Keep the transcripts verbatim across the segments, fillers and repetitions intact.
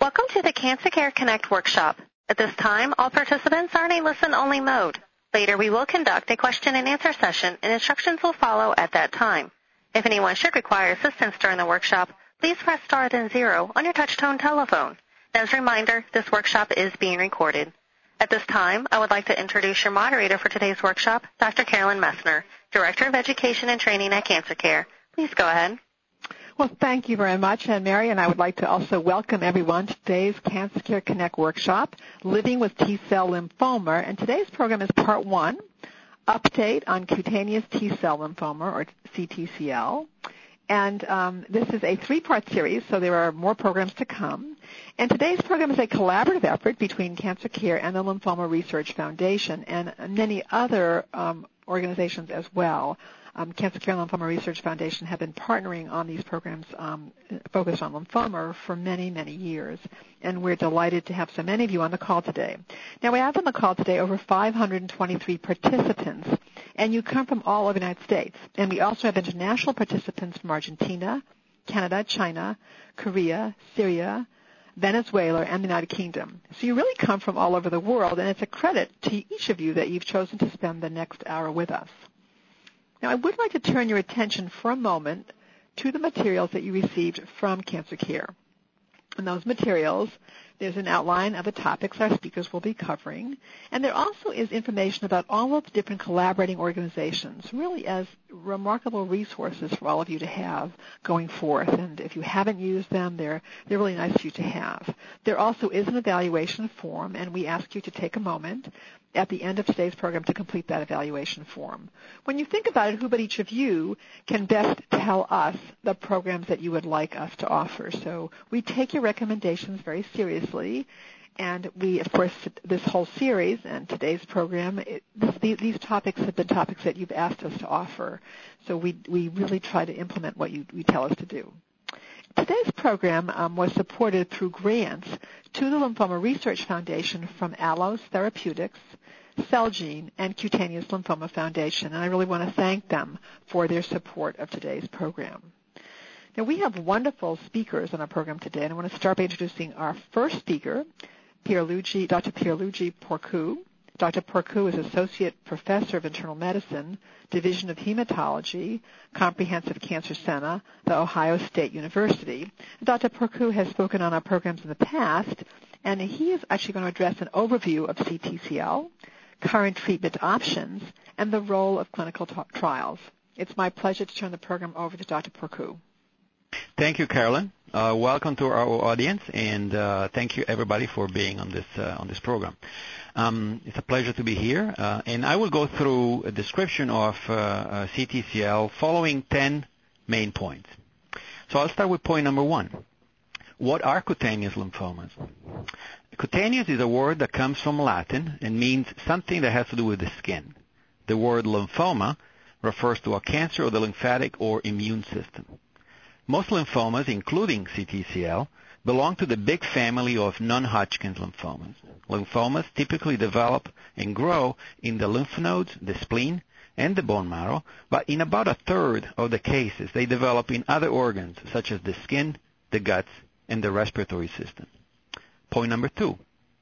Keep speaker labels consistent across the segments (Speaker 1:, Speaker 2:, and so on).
Speaker 1: Welcome to the Cancer Care Connect workshop. At this time, all participants are in a listen-only mode. Later, we will conduct a question-and-answer session, and instructions will follow at that time. If anyone should require assistance during the workshop, please press star then zero on your touch-tone telephone. As a reminder, this workshop is being recorded. At this time, I would like to introduce your moderator for today's workshop, Doctor Carolyn Messner, Director of Education and Training at Cancer Care. Please go ahead.
Speaker 2: Well, thank you very much, and Mary, and I would like to also welcome everyone to today's Cancer Care Connect workshop, Living with T-Cell Lymphoma, and today's program is part one, Update on Cutaneous T-Cell Lymphoma, or C T C L. And um, this is a three-part series, so there are more programs to come. And today's program is a collaborative effort between Cancer Care and the Lymphoma Research Foundation and many other um, organizations as well. Um, Cancer Care and Lymphoma Research Foundation have been partnering on these programs um, focused on lymphoma for many, many years, and we're delighted to have so many of you on the call today. Now, we have on the call today over five hundred twenty-three participants, and you come from all over the United States. And we also have international participants from Argentina, Canada, China, Korea, Syria, Venezuela, and the United Kingdom. So you really come from all over the world, and it's a credit to each of you that you've chosen to spend the next hour with us. Now, I would like to turn your attention for a moment to the materials that you received from Cancer Care. In those materials, there's an outline of the topics our speakers will be covering, and there also is information about all of the different collaborating organizations, really as remarkable resources for all of you to have going forth. And if you haven't used them, they're, they're really nice for you to have. There also is an evaluation form, and we ask you to take a moment at the end of today's program to complete that evaluation form. When you think about it, who but each of you can best tell us the programs that you would like us to offer? So we take your recommendations very seriously, and we, of course, this whole series and today's program, it, this, these topics have been topics that you've asked us to offer. So we, we really try to implement what you, you tell us to do. Today's program um, was supported through grants to the Lymphoma Research Foundation from Allos Therapeutics, Celgene, and Cutaneous Lymphoma Foundation, and I really want to thank them for their support of today's program. Now, we have wonderful speakers on our program today, and I want to start by introducing our first speaker, Pierluigi, Doctor Pierluigi Porcu. Doctor Porcu is Associate Professor of Internal Medicine, Division of Hematology, Comprehensive Cancer Center, The Ohio State University. Doctor Porcu has spoken on our programs in the past, and he is actually going to address an overview of C T C L, current treatment options, and the role of clinical t- trials. It's my pleasure to turn the program over to Doctor Porcu.
Speaker 3: Thank you, Carolyn. Uh, welcome to our audience, and uh, thank you, everybody, for being on this uh, on this program. Um, it's a pleasure to be here, uh, and I will go through a description of uh, uh, C T C L following ten main points. So I'll start with point number one. What are cutaneous lymphomas? Cutaneous is a word that comes from Latin and means something that has to do with the skin. The word lymphoma refers to a cancer of the lymphatic or immune system. Most lymphomas, including C T C L, belong to the big family of non-Hodgkin's lymphomas. Lymphomas typically develop and grow in the lymph nodes, the spleen, and the bone marrow, but in about a third of the cases, they develop in other organs, such as the skin, the guts, and the respiratory system. Point number two,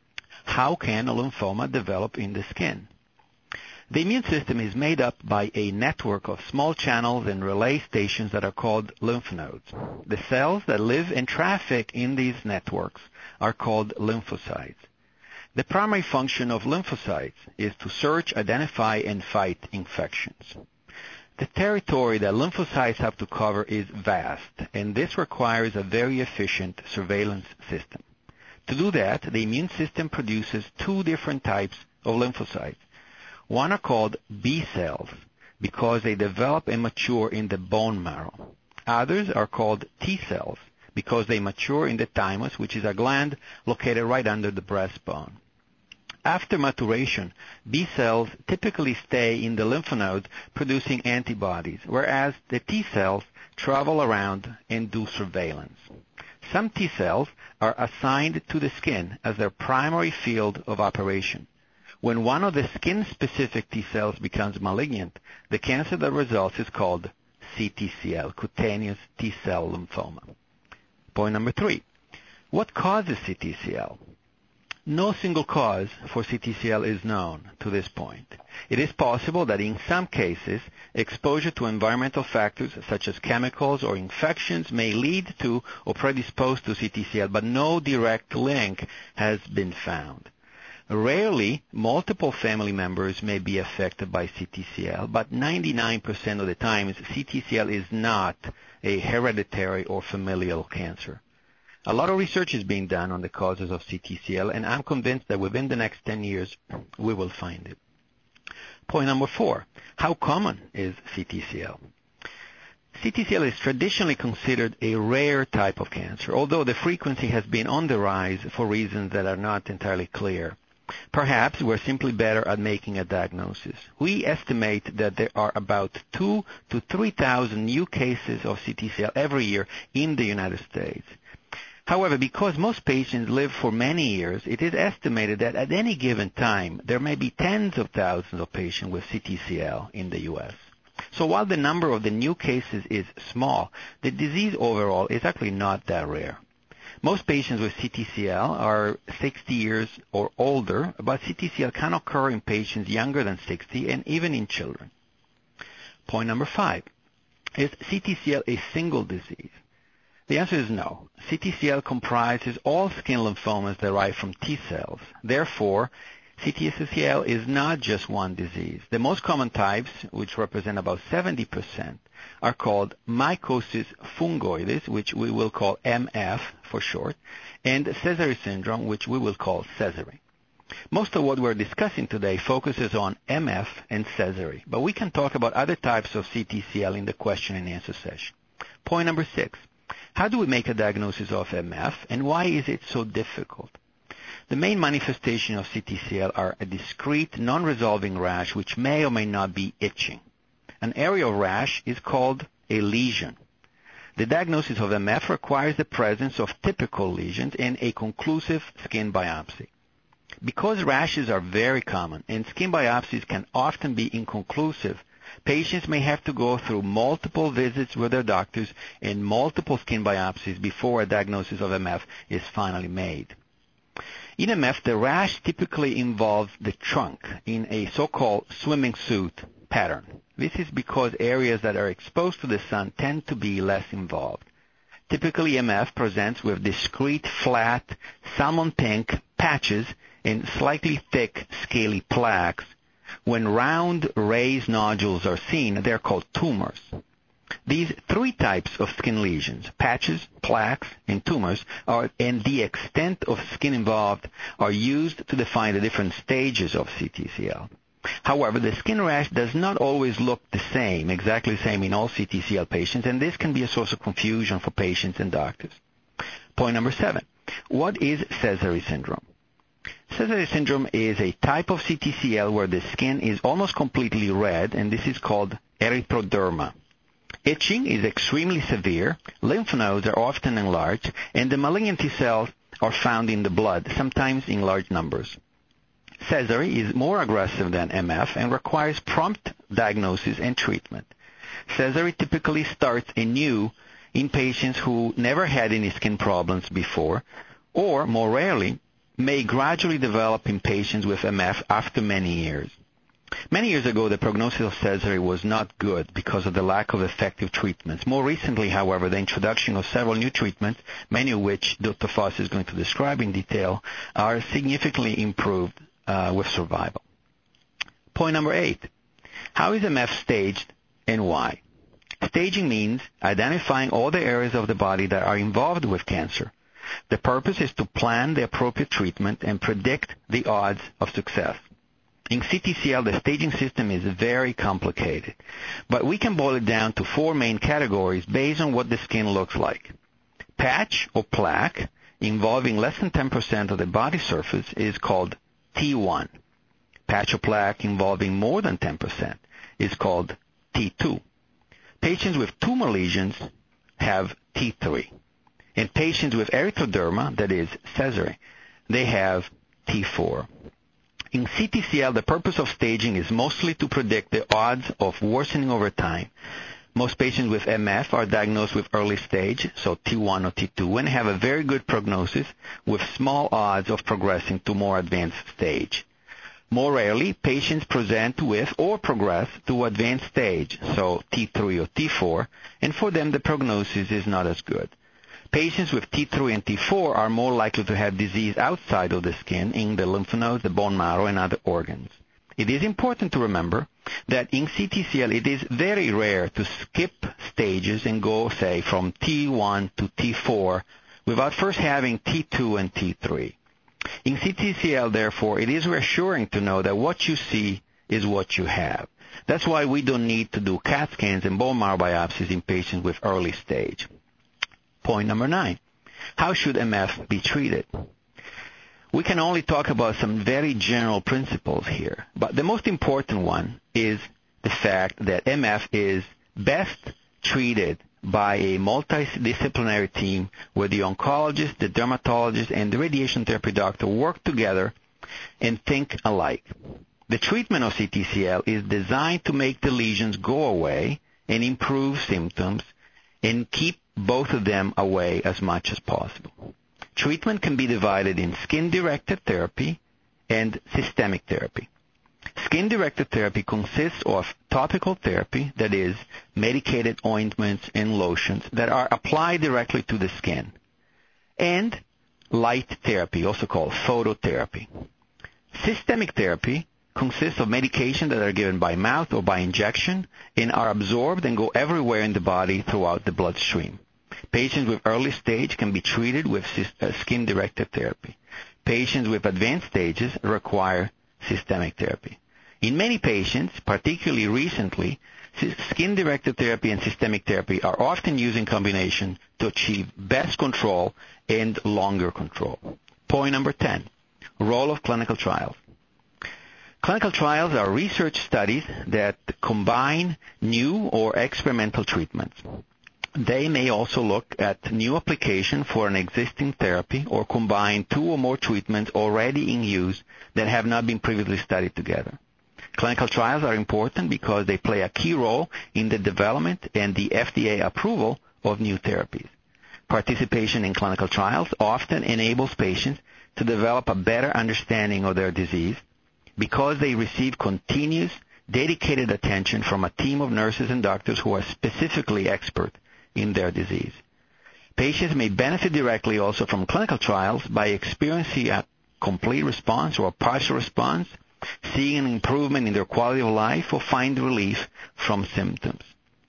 Speaker 3: how can a lymphoma develop in the skin? The immune system is made up by a network of small channels and relay stations that are called lymph nodes. The cells that live and traffic in these networks are called lymphocytes. The primary function of lymphocytes is to search, identify, and fight infections. The territory that lymphocytes have to cover is vast, and this requires a very efficient surveillance system. To do that, the immune system produces two different types of lymphocytes. One are called B cells because they develop and mature in the bone marrow. Others are called T cells because they mature in the thymus, which is a gland located right under the breastbone. After maturation, B cells typically stay in the lymph node producing antibodies, whereas the T cells travel around and do surveillance. Some T cells are assigned to the skin as their primary field of operation. When one of the skin-specific T cells becomes malignant, the cancer that results is called C T C L, cutaneous T-cell lymphoma. Point number three. What causes C T C L? No single cause for C T C L is known to this point. It is possible that in some cases, exposure to environmental factors such as chemicals or infections may lead to or predispose to C T C L, but no direct link has been found. Rarely, multiple family members may be affected by C T C L, but ninety-nine percent of the times, C T C L is not a hereditary or familial cancer. A lot of research is being done on the causes of C T C L, and I'm convinced that within the next ten years, we will find it. Point number four, how common is C T C L? C T C L is traditionally considered a rare type of cancer, although the frequency has been on the rise for reasons that are not entirely clear. Perhaps we're simply better at making a diagnosis. We estimate that there are about two to three thousand new cases of C T C L every year in the United States. However, because most patients live for many years, it is estimated that at any given time, there may be tens of thousands of patients with C T C L in the U S. So while the number of the new cases is small, the disease overall is actually not that rare. Most patients with C T C L are sixty years or older, but C T C L can occur in patients younger than sixty and even in children. Point number five, is C T C L a single disease? The answer is no. C T C L comprises all skin lymphomas derived from T cells. Therefore, C T C L is not just one disease. The most common types, which represent about seventy percent, are called mycosis fungoides, which we will call M F for short, and Sézary syndrome, which we will call Sézary. Most of what we're discussing today focuses on M F and Sézary, but we can talk about other types of C T C L in the question and answer session. Point number six. How do we make a diagnosis of M F, and why is it so difficult? The main manifestations of C T C L are a discrete, non-resolving rash which may or may not be itching. An area of rash is called a lesion. The diagnosis of M F requires the presence of typical lesions and a conclusive skin biopsy. Because rashes are very common and skin biopsies can often be inconclusive, patients may have to go through multiple visits with their doctors and multiple skin biopsies before a diagnosis of M F is finally made. In M F, the rash typically involves the trunk in a so-called swimming suit pattern. This is because areas that are exposed to the sun tend to be less involved. Typically, M F presents with discrete, flat, salmon pink patches and slightly thick, scaly plaques. When round, raised nodules are seen, they're called tumors. These three types of skin lesions, patches, plaques, and tumors, are, and the extent of skin involved, are used to define the different stages of C T C L. However, the skin rash does not always look the same, exactly the same in all C T C L patients, and this can be a source of confusion for patients and doctors. Point number seven. What is Sézary syndrome? Sézary syndrome is a type of C T C L where the skin is almost completely red, and this is called erythroderma. Itching is extremely severe, lymph nodes are often enlarged, and the malignant T cells are found in the blood, sometimes in large numbers. Sézary is more aggressive than M F and requires prompt diagnosis and treatment. Sézary typically starts anew in patients who never had any skin problems before, or, more rarely, may gradually develop in patients with M F after many years. Many years ago, the prognosis of Sézary was not good because of the lack of effective treatments. More recently, however, the introduction of several new treatments, many of which Doctor Foss is going to describe in detail, are significantly improved uh, with survival. Point number eight. How is M F staged and why? Staging means identifying all the areas of the body that are involved with cancer. The purpose is to plan the appropriate treatment and predict the odds of success. In C T C L, the staging system is very complicated, but we can boil it down to four main categories based on what the skin looks like. Patch or plaque, involving less than ten percent of the body surface, is called T one. Patch or plaque involving more than ten percent is called T two. Patients with tumor lesions have T three. And patients with erythroderma, that is, Sézary, they have T four. In C T C L, the purpose of staging is mostly to predict the odds of worsening over time. Most patients with M F are diagnosed with early stage, so T one or T two, and have a very good prognosis with small odds of progressing to more advanced stage. More rarely, patients present with or progress to advanced stage, so T three or T four, and for them the prognosis is not as good. Patients with T three and T four are more likely to have disease outside of the skin, in the lymph nodes, the bone marrow, and other organs. It is important to remember that in C T C L it is very rare to skip stages and go, say, from T one to T four without first having T two and T three. In C T C L, therefore, it is reassuring to know that what you see is what you have. That's why we don't need to do C A T scans and bone marrow biopsies in patients with early stage. Point number nine. How should M F be treated? We can only talk about some very general principles here, but the most important one is the fact that M F is best treated by a multidisciplinary team where the oncologist, the dermatologist, and the radiation therapy doctor work together and think alike. The treatment of C T C L is designed to make the lesions go away and improve symptoms and keep both of them away as much as possible. Treatment can be divided in skin-directed therapy and systemic therapy. Skin-directed therapy consists of topical therapy, that is, medicated ointments and lotions that are applied directly to the skin, and light therapy, also called phototherapy. Systemic therapy consists of medications that are given by mouth or by injection and are absorbed and go everywhere in the body throughout the bloodstream. Patients with early stage can be treated with skin-directed therapy. Patients with advanced stages require systemic therapy. In many patients, particularly recently, skin-directed therapy and systemic therapy are often used in combination to achieve best control and longer control. Point number ten, role of clinical trials. Clinical trials are research studies that combine new or experimental treatments. They may also look at new application for an existing therapy or combine two or more treatments already in use that have not been previously studied together. Clinical trials are important because they play a key role in the development and the F D A approval of new therapies. Participation in clinical trials often enables patients to develop a better understanding of their disease because they receive continuous, dedicated attention from a team of nurses and doctors who are specifically expert in their disease. Patients may benefit directly also from clinical trials by experiencing a complete response or a partial response, seeing an improvement in their quality of life, or find relief from symptoms.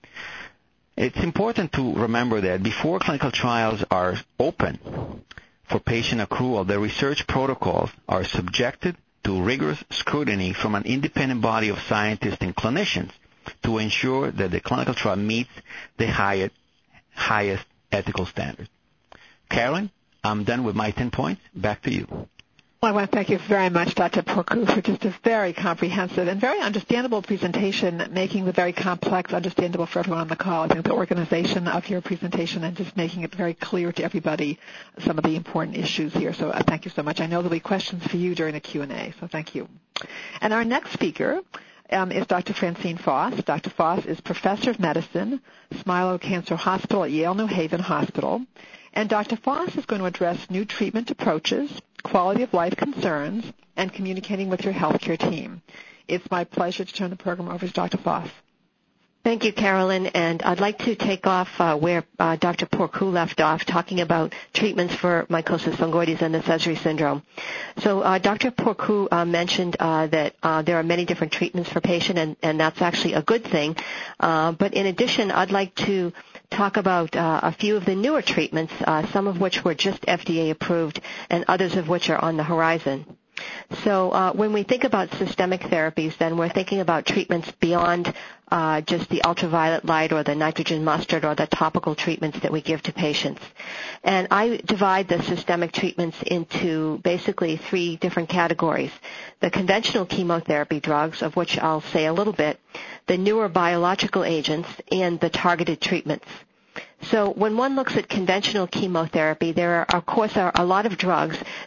Speaker 3: It's important to remember that before clinical trials are open for patient accrual, the research protocols are subjected to rigorous scrutiny from an independent body of scientists and clinicians to ensure that the clinical trial meets the highest, highest ethical standards. Carolyn, I'm done with my ten points. Back to you.
Speaker 2: Well, I want to thank you very much, Doctor Porcu, for just a very comprehensive and very understandable presentation, making it very complex understandable for everyone on the call. I think the organization of your presentation and just making it very clear to everybody some of the important issues here. So uh, thank you so much. I know there'll be questions for you during the Q and A, so thank you. And our next speaker um, is Doctor Francine Foss. Doctor Foss is Professor of Medicine, Smilow Cancer Hospital at Yale New Haven Hospital. And Doctor Foss is going to address new treatment approaches, quality of life concerns, and communicating with your healthcare team. It's my pleasure to turn the program over to Doctor Foss.
Speaker 4: Thank you, Carolyn, and I'd like to take off uh, where uh, Doctor Porcu left off, talking about treatments for mycosis fungoides and the Sézary syndrome. So uh, Doctor Porcu uh, mentioned uh, that uh, there are many different treatments for patients, and, and that's actually a good thing. Uh, but in addition, I'd like to talk about uh, a few of the newer treatments, uh, some of which were just F D A approved and others of which are on the horizon. So uh, when we think about systemic therapies, then we're thinking about treatments beyond uh, just the ultraviolet light or the nitrogen mustard or the topical treatments that we give to patients. And I divide the systemic treatments into basically three different categories. The conventional chemotherapy drugs, of which I'll say a little bit, the newer biological agents, and the targeted treatments. So when one looks at conventional chemotherapy, there are, of course, are a lot of drugs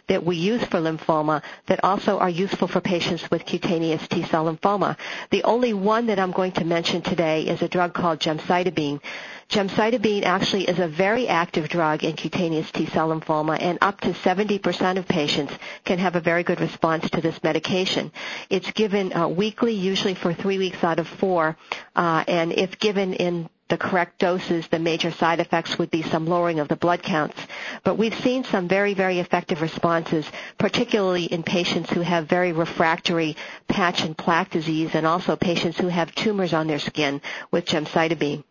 Speaker 4: that we use for lymphoma that also are useful for patients with cutaneous T-cell lymphoma. The only one that I'm going to mention today is a drug called gemcitabine. Gemcitabine actually is a very active drug in cutaneous T-cell lymphoma, and up to seventy percent of patients can have a very good response to this medication. It's given uh, weekly, usually for three weeks out of four, uh, and if given in the correct doses, the major side effects would be some lowering of the blood counts. But we've seen some very, very effective responses, particularly in patients who have very refractory patch and plaque disease and also patients who have tumors on their skin with gemcitabine.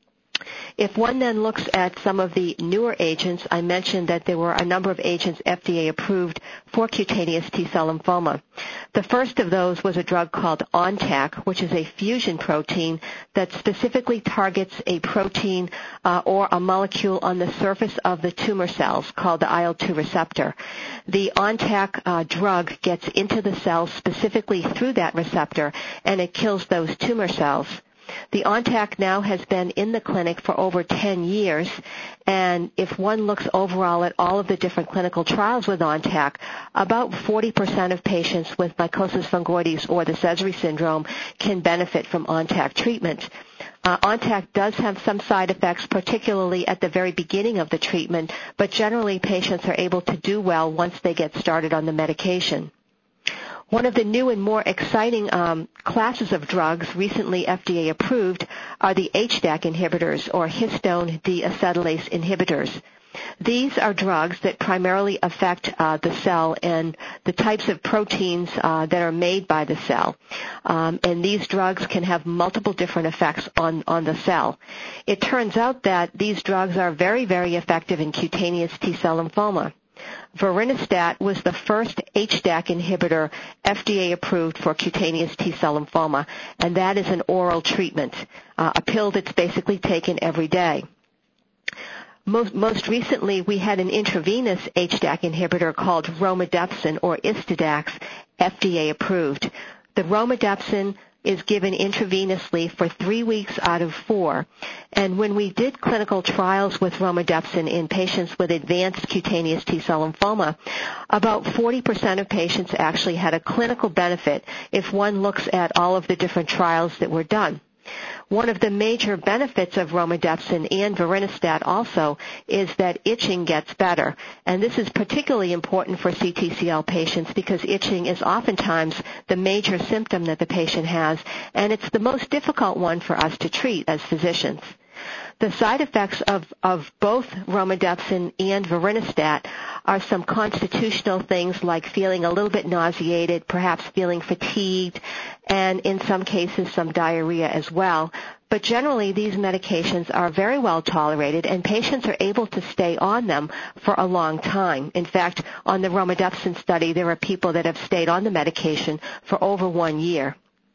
Speaker 4: If one then looks at some of the newer agents, I mentioned that there were a number of agents F D A approved for cutaneous T-cell lymphoma. The first of those was a drug called ONTAC, which is a fusion protein that specifically targets a protein uh, or a molecule on the surface of the tumor cells called the I L two receptor. The ONTAC uh, drug gets into the cells specifically through that receptor, and it kills those tumor cells. The ONTAC now has been in the clinic for over ten years, and if one looks overall at all of the different clinical trials with ONTAC, about forty percent of patients with mycosis fungoides or the Sézary syndrome can benefit from ONTAC treatment. Uh, ONTAC does have some side effects, particularly at the very beginning of the treatment, but generally patients are able to do well once they get started on the medication. One of the new and more exciting um, classes of drugs recently F D A approved are the H D A C inhibitors, or histone deacetylase inhibitors. These are drugs that primarily affect uh, the cell and the types of proteins uh, that are made by the cell. Um, and these drugs can have multiple different effects on, on the cell. It turns out that these drugs are very, very effective in cutaneous T-cell lymphoma. Vorinostat was the first H D A C inhibitor F D A approved for cutaneous T-cell lymphoma, and that is an oral treatment, uh, a pill that's basically taken every day. Most, most recently, we had an intravenous H D A C inhibitor called romidepsin, or Istodax, F D A approved. The romidepsin is given intravenously for three weeks out of four. And when we did clinical trials with romidepsin in patients with advanced cutaneous T-cell lymphoma, about forty percent of patients actually had a clinical benefit if one looks at all of the different trials that were done. One of the major benefits of romidepsin and vorinostat also is that itching gets better. And this is particularly important for C T C L patients because itching is oftentimes the major symptom that the patient has, and it's the most difficult one for us to treat as physicians. The side effects of, of both romidepsin and vorinostat are some constitutional things like feeling a little bit nauseated, perhaps feeling fatigued, and in some cases some diarrhea as well. But generally these medications are very well tolerated and patients are able to stay on them for a long time. In fact, on the romidepsin study there are people that have stayed on the medication for over one year.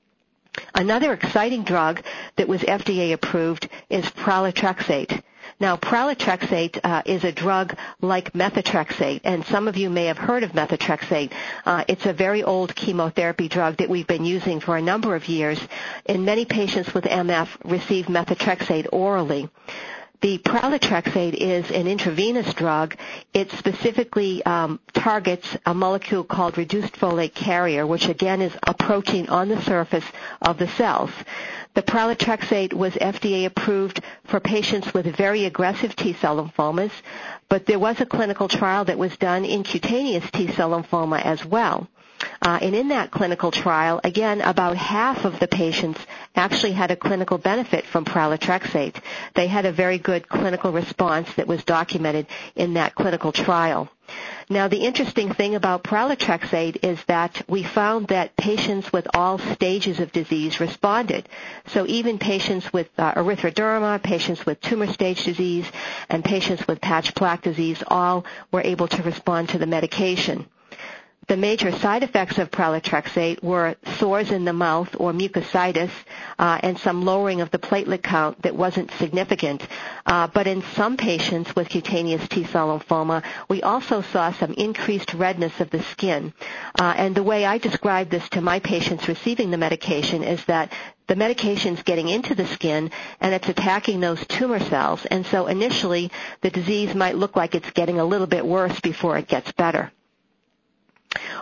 Speaker 4: Another exciting drug that was F D A approved is pralatrexate. Now, pralatrexate uh, is a drug like methotrexate, and some of you may have heard of methotrexate. Uh, it's a very old chemotherapy drug that we've been using for a number of years, and many patients with M F receive methotrexate orally. The pralatrexate is an intravenous drug. It specifically um, targets a molecule called reduced folate carrier, which again is a protein on the surface of the cells. The pralatrexate was F D A approved for patients with very aggressive T-cell lymphomas, but there was a clinical trial that was done in cutaneous T-cell lymphoma as well. Uh, and in that clinical trial, again, about half of the patients actually had a clinical benefit from pralatrexate. They had a very good clinical response that was documented in that clinical trial. Now, the interesting thing about pralatrexate is that we found that patients with all stages of disease responded. So even patients with uh, erythroderma, patients with tumor stage disease, and patients with patch plaque disease all were able to respond to the medication. The major side effects of pralatrexate were sores in the mouth or mucositis uh, and some lowering of the platelet count that wasn't significant. Uh, but in some patients with cutaneous T-cell lymphoma, we also saw some increased redness of the skin. Uh, and the way I describe this to my patients receiving the medication is that the medication's getting into the skin and it's attacking those tumor cells. And so initially the disease might look like it's getting a little bit worse before it gets better.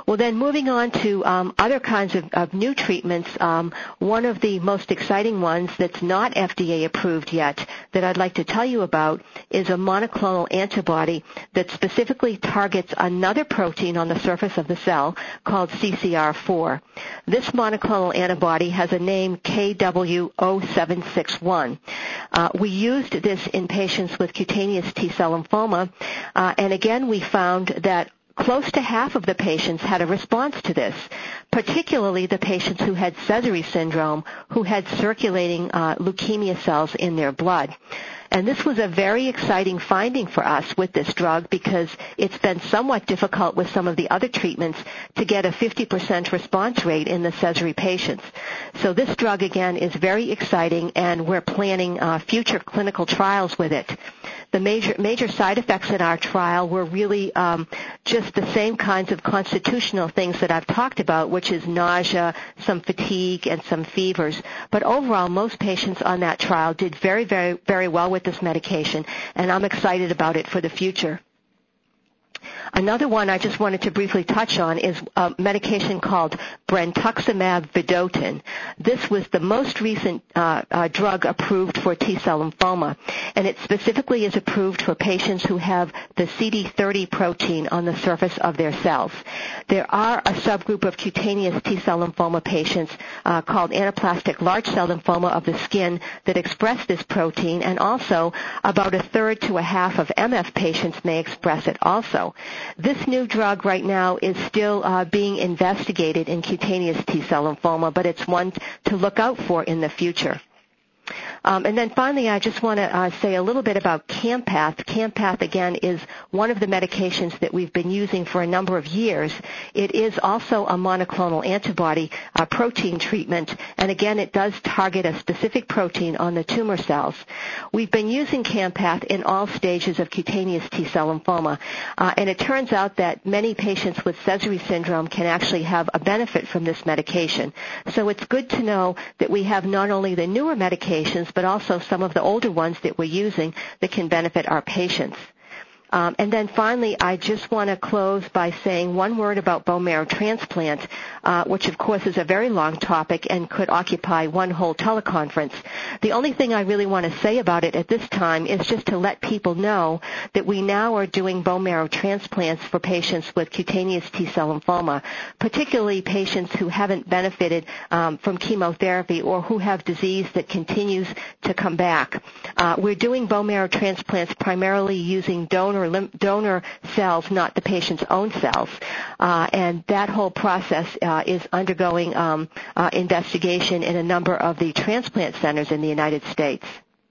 Speaker 4: Well, then moving on to um, other kinds of, of new treatments, um, one of the most exciting ones that's not F D A approved yet that I'd like to tell you about is a monoclonal antibody that specifically targets another protein on the surface of the cell called C C R four. This monoclonal antibody has a name K W zero seven six one. Uh, we used this in patients with cutaneous T-cell lymphoma, uh, and again we found that close to half of the patients had a response to this, particularly the patients who had Sézary syndrome, who had circulating uh, leukemia cells in their blood. And this was a very exciting finding for us with this drug because it's been somewhat difficult with some of the other treatments to get a fifty percent response rate in the Sézary patients. So this drug, again, is very exciting, and we're planning uh, future clinical trials with it. The major major side effects in our trial were really um, just the same kinds of constitutional things that I've talked about, which is nausea, some fatigue, and some fevers. But overall, most patients on that trial did very, very, very well with this medication, and I'm excited about it for the future. Another one I just wanted to briefly touch on is a medication called brentuximab vedotin. This was the most recent uh, uh, drug approved for T-cell lymphoma, and it specifically is approved for patients who have the C D thirty protein on the surface of their cells. There are a subgroup of cutaneous T-cell lymphoma patients uh, called anaplastic large cell lymphoma of the skin that express this protein, and also about a third to a half of M F patients may express it also. This new drug right now is still uh, being investigated in cutaneous T-cell lymphoma, but it's one to look out for in the future. Um, and then finally, I just want to uh, say a little bit about Campath. Campath, again, is one of the medications that we've been using for a number of years. It is also a monoclonal antibody uh, protein treatment, and again, it does target a specific protein on the tumor cells. We've been using Campath in all stages of cutaneous T-cell lymphoma, uh, and it turns out that many patients with Sézary syndrome can actually have a benefit from this medication. So it's good to know that we have not only the newer medications, but also some of the older ones that we're using that can benefit our patients. Um, and then finally, I just want to close by saying one word about bone marrow transplant, uh, which of course is a very long topic and could occupy one whole teleconference. The only thing I really want to say about it at this time is just to let people know that we now are doing bone marrow transplants for patients with cutaneous T-cell lymphoma, particularly patients who haven't benefited um, from chemotherapy or who have disease that continues to come back. Uh, we're doing bone marrow transplants primarily using donor donor cells, not the patient's own cells. Uh, and that whole process uh, is undergoing um, uh, investigation in a number of the transplant centers in the United States.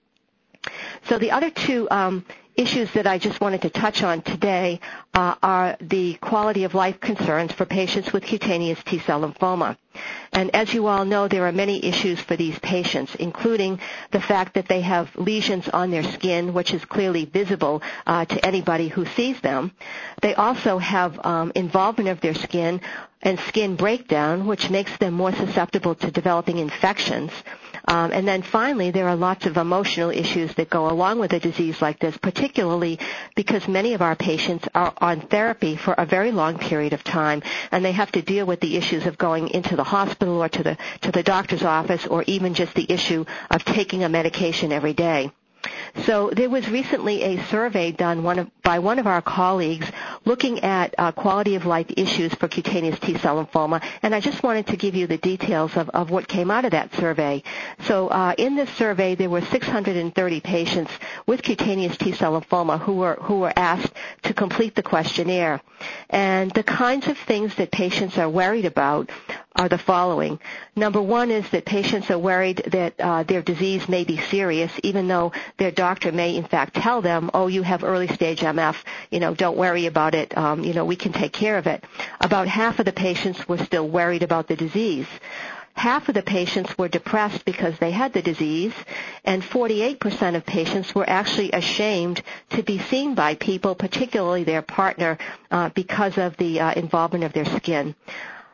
Speaker 4: So the other two um, issues that I just wanted to touch on today uh, are the quality of life concerns for patients with cutaneous T-cell lymphoma. And as you all know, there are many issues for these patients, including the fact that they have lesions on their skin, which is clearly visible uh, to anybody who sees them. They also have um, involvement of their skin and skin breakdown, which makes them more susceptible to developing infections. Um, and then finally, there are lots of emotional issues that go along with a disease like this, particularly because many of our patients are on therapy for a very long period of time, and they have to deal with the issues of going into the hospital or to the to the doctor's office, or even just the issue of taking a medication every day. So there was recently a survey done one of, by one of our colleagues looking at uh, quality of life issues for cutaneous T-cell lymphoma, and I just wanted to give you the details of, of what came out of that survey. So uh, in this survey, there were six hundred thirty patients with cutaneous T-cell lymphoma who were who were asked to complete the questionnaire. And the kinds of things that patients are worried about are the following. Number one is that patients are worried that uh, their disease may be serious, even though their doctor may in fact tell them, oh, you have early stage M F, you know, don't worry about it, um, you know, we can take care of it. About half of the patients were still worried about the disease. Half of the patients were depressed because they had the disease, and forty-eight percent of patients were actually ashamed to be seen by people, particularly their partner, uh, because of the uh, involvement of their skin.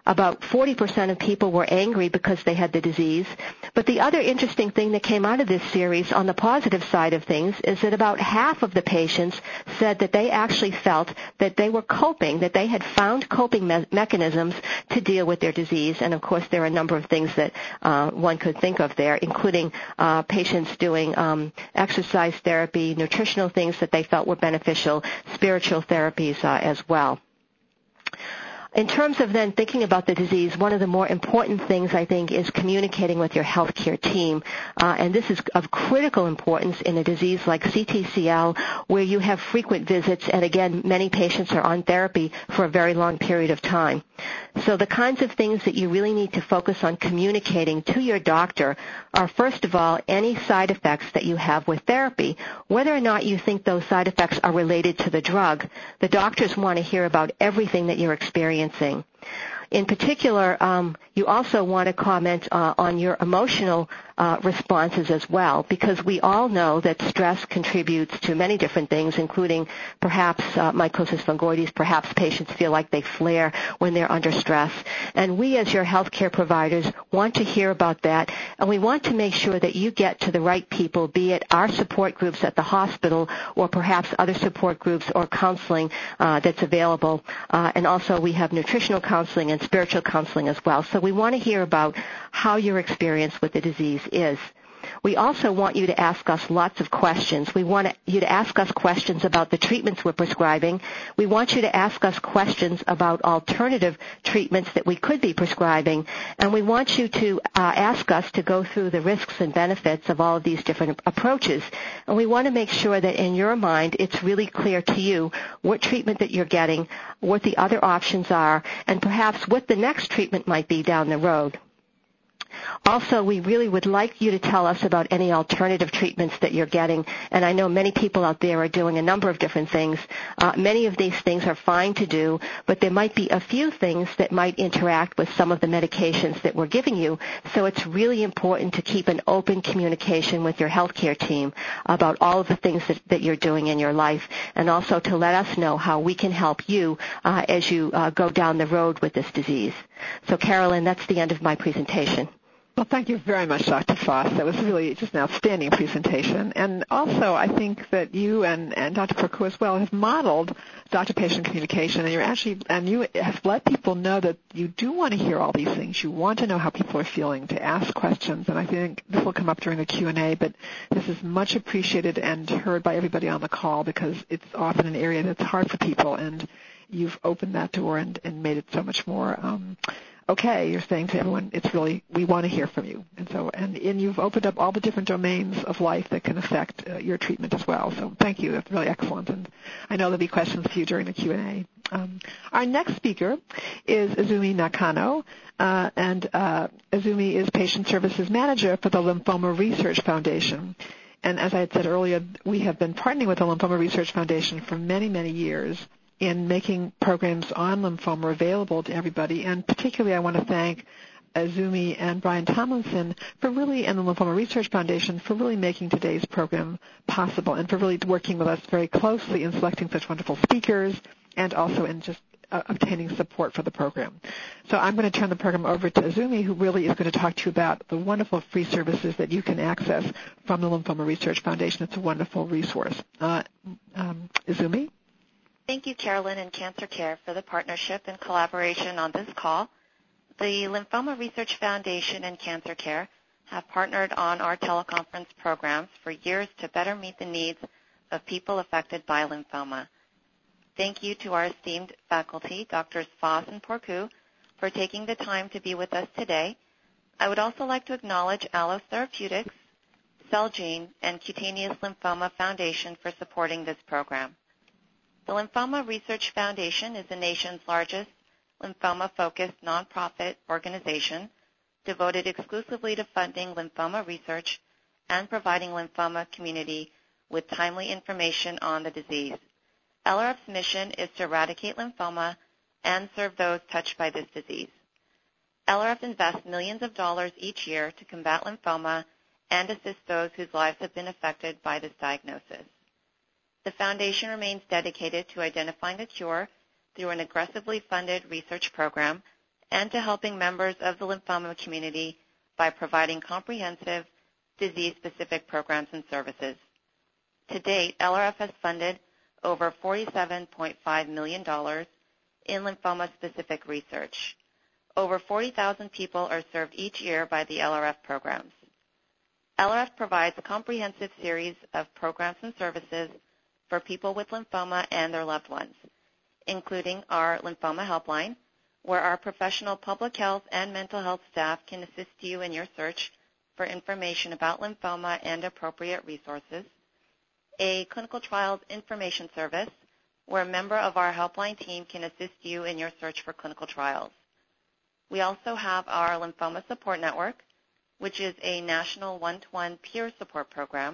Speaker 4: About forty percent of people were angry because they had the disease. But the other interesting thing that came out of this series on the positive side of things is that about half of the patients said that they actually felt that they were coping, that they had found coping me- mechanisms to deal with their disease. And, of course, there are a number of things that uh, one could think of there, including uh, patients doing um, exercise therapy, nutritional things that they felt were beneficial, spiritual therapies uh, as well. In terms of then thinking about the disease, one of the more important things, I think, is communicating with your healthcare team. Uh, and this is of critical importance in a disease like C T C L, where you have frequent visits, and again, many patients are on therapy for a very long period of time. So the kinds of things that you really need to focus on communicating to your doctor are, first of all, any side effects that you have with therapy. Whether or not you think those side effects are related to the drug, the doctors want to hear about everything that you're experiencing. In particular, um, you also want to comment uh, on your emotional uh, responses as well, because we all know that stress contributes to many different things, including perhaps uh, mycosis fungoides. Perhaps patients feel like they flare when they're under stress. And we as your healthcare providers want to hear about that, and we want to make sure that you get to the right people, be it our support groups at the hospital or perhaps other support groups or counseling uh, that's available. Uh, and also we have nutritional counseling and spiritual counseling as well. So we want to hear about how your experience with the disease is. We also want you to ask us lots of questions. We want you to ask us questions about the treatments we're prescribing. We want you to ask us questions about alternative treatments that we could be prescribing. And we want you to uh, ask us to go through the risks and benefits of all of these different approaches. And we want to make sure that in your mind it's really clear to you what treatment that you're getting, what the other options are, and perhaps what the next treatment might be down the road. Also, we really would like you to tell us about any alternative treatments that you're getting, and I know many people out there are doing a number of different things. Uh, many of these things are fine to do, but there might be a few things that might interact with some of the medications that we're giving you, so it's really important to keep an open communication with your healthcare team about all of the things that, that you're doing in your life, and also to let us know how we can help you uh, as you uh, go down the road with this disease. So, Carolyn, that's the end of my presentation.
Speaker 2: Well, thank you very much, Doctor Foss. That was really just an outstanding presentation. And also, I think that you and, and Doctor Porcu as well have modeled doctor-patient communication, and you're actually and you have let people know that you do want to hear all these things. You want to know how people are feeling, to ask questions, and I think this will come up during the Q and A, but this is much appreciated and heard by everybody on the call because it's often an area that's hard for people, and you've opened that door and, and made it so much more um, okay. You're saying to everyone, it's really, we want to hear from you. And so, and, and you've opened up all the different domains of life that can affect uh, your treatment as well. So thank you. That's really excellent. And I know there'll be questions for you during the Q and A. Um, our next speaker is Izumi Nakano, uh, and uh, Izumi is Patient Services Manager for the Lymphoma Research Foundation. And as I had said earlier, we have been partnering with the Lymphoma Research Foundation for many, many years in making programs on lymphoma available to everybody. And particularly I want to thank Izumi and Brian Tomlinson for really, and the Lymphoma Research Foundation, for really making today's program possible and for really working with us very closely in selecting such wonderful speakers and also in just uh, obtaining support for the program. So I'm going to turn the program over to Izumi, who really is going to talk to you about the wonderful free services that you can access from the Lymphoma Research Foundation. It's a wonderful resource. Uh, um, Izumi?
Speaker 1: Thank you, Carolyn and Cancer Care, for the partnership and collaboration on this call. The Lymphoma Research Foundation and Cancer Care have partnered on our teleconference programs for years to better meet the needs of people affected by lymphoma. Thank you to our esteemed faculty, Doctors Foss and Porcu, for taking the time to be with us today. I would also like to acknowledge Allos Therapeutics, Celgene, and Cutaneous Lymphoma Foundation for supporting this program. The Lymphoma Research Foundation is the nation's largest lymphoma-focused nonprofit organization devoted exclusively to funding lymphoma research and providing lymphoma community with timely information on the disease. L R F's mission is to eradicate lymphoma and serve those touched by this disease. L R F invests millions of dollars each year to combat lymphoma and assist those whose lives have been affected by this diagnosis. The Foundation remains dedicated to identifying a cure through an aggressively funded research program
Speaker 5: and to helping members of the lymphoma community by providing comprehensive disease-specific programs and services. To date, L R F has funded over forty-seven point five million dollars in lymphoma-specific research. Over forty thousand people are served each year by the L R F programs. L R F provides a comprehensive series of programs and services for people with lymphoma and their loved ones, including our lymphoma helpline, where our professional public health and mental health staff can assist you in your search for information about lymphoma and appropriate resources, a clinical trials information service, where a member of our helpline team can assist you in your search for clinical trials. We also have our Lymphoma Support Network, which is a national one-to-one peer support program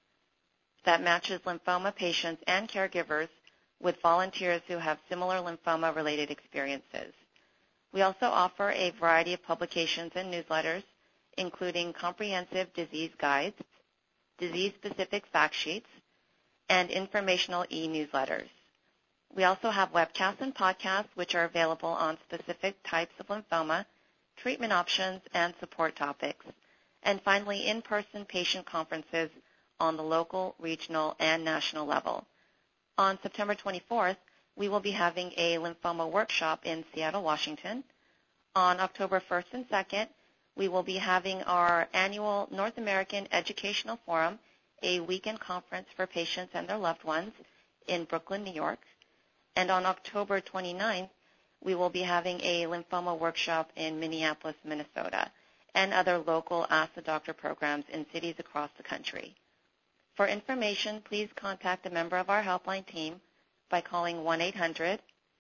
Speaker 5: that matches lymphoma patients and caregivers with volunteers who have similar lymphoma-related experiences. We also offer a variety of publications and newsletters, including comprehensive disease guides, disease-specific fact sheets, and informational e-newsletters. We also have webcasts and podcasts, which are available on specific types of lymphoma, treatment options, and support topics. And finally, in-person patient conferences on the local, regional, and national level. On September twenty-fourth, we will be having a lymphoma workshop in Seattle, Washington. On October first and second, we will be having our annual North American Educational Forum, a weekend conference for patients and their loved ones in Brooklyn, New York. And on October twenty-ninth, we will be having a lymphoma workshop in Minneapolis, Minnesota, and other local Ask the Doctor programs in cities across the country. For information, please contact a member of our helpline team by calling one eight hundred,